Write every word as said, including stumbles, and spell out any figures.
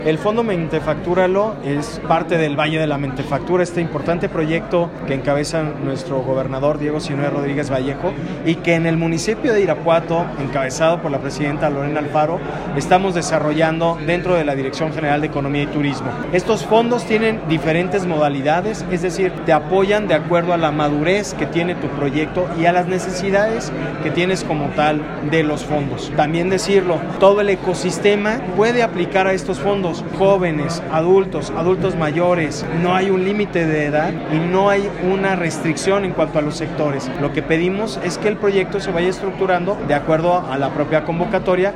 El Fondo Mentefactúralo es parte del Valle de la Mentefactura, este importante proyecto que encabeza nuestro gobernador Diego Sinue Rodríguez Vallejo y que en el municipio de Irapuato, encabezado por la presidenta Lorena Alfaro, estamos desarrollando dentro de la Dirección General de Economía y Turismo. Estos fondos tienen diferentes modalidades, es decir, te apoyan de acuerdo a la madurez que tiene tu proyecto y a las necesidades que tienes como tal de los fondos. También decirlo, todo el ecosistema puede aplicar a estos fondos. Jóvenes, adultos, adultos mayores, no hay un límite de edad y no hay una restricción en cuanto a los sectores. Lo que pedimos es que el proyecto se vaya estructurando de acuerdo a la propia convocatoria